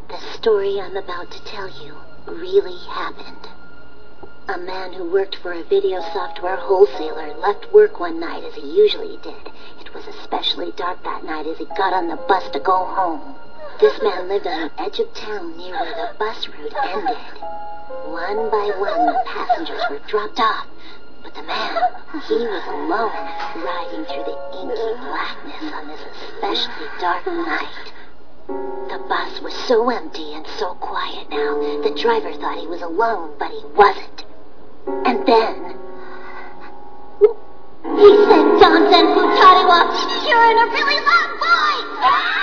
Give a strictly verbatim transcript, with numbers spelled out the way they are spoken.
The story I'm about to tell you really happened. A man who worked for a video software wholesaler left work one night as he usually did. It was especially dark that night as he got on the bus to go home. This man lived on the edge of town near where the bus route ended. One by one, the passengers were dropped off. But the man, he was alone, riding through the inky blackness on this especially dark night. The bus was so empty and so quiet now, the driver thought he was alone, but he wasn't. And then... he said Johnson Futari wa Teacher in a really loud voice!